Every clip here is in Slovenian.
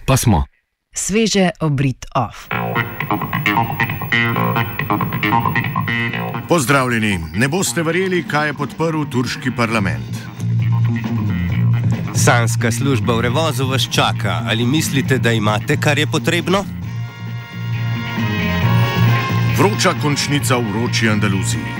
pa smo. Sveže obrit off. Pozdravljeni, ne boste verjeli, kaj je podprl turški parlament. Sanska služba v Revozu vas čaka. Ali mislite, da imate, kar je potrebno? Vroča končnica v vroči Andaluziji.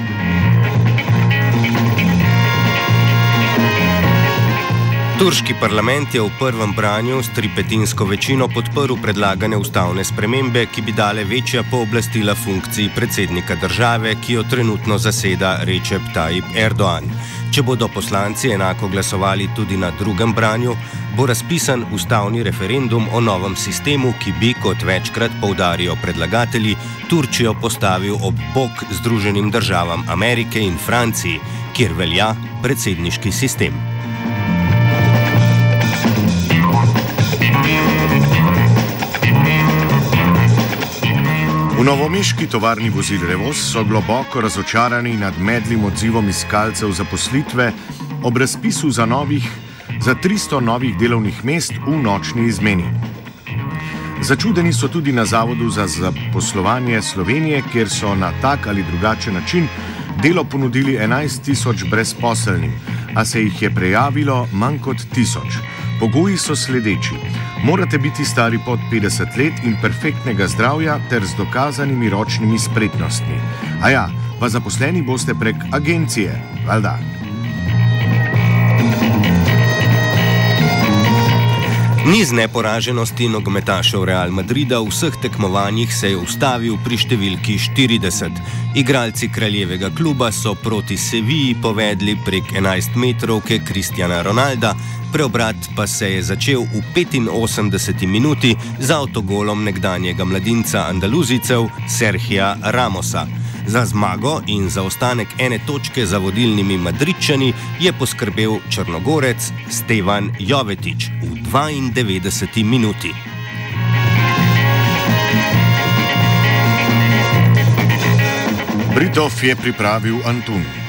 Turški parlament je v prvem branju s tripetinsko večino podprl predlagane ustavne spremembe, ki bi dale večja pooblastila funkciji predsednika države, ki jo trenutno zaseda Recep Tayyip Erdoğan. Če bodo poslanci enako glasovali tudi na drugem branju, bo razpisan ustavni referendum o novem sistemu, ki bi, kot večkrat poudarijo predlagatelji, Turčijo postavil ob bok Združenim državam Amerike in Franciji, kjer velja predsedniški sistem. V novomeški tovarni vozil Revoz so globoko razočarani nad medlim odzivom iskalcev zaposlitve ob razpisu za 300 novih delovnih mest v nočni izmeni. Začudeni so tudi na Zavodu za zaposlovanje Slovenije, kjer so na tak ali drugačen način delo ponudili 11.000 brezposelnim, a se jih je prijavilo manj kot 1000. Pogoji so sledeči. Morate biti stari pod 50 let in perfektnega zdravja ter z dokazanimi ročnimi spretnostmi. A ja, pa zaposleni boste prek agencije, valjda. Niz neporaženosti nogometašev Real Madrida v vseh tekmovanjih se je ustavil pri številki 40. Igralci kraljevega kluba so proti Seviji povedli prek 11-metrovke Cristiana Ronalda, preobrat pa se je začel v 85. minuti z avtogolom nekdanjega mladinca Andaluzijcev Sergija Ramosa. Za zmago in za ostanek ene točke za vodilnimi Madridčani je poskrbel Črnogorec Stevan Jovetić v 92. minuti. Britov je pripravil Antun.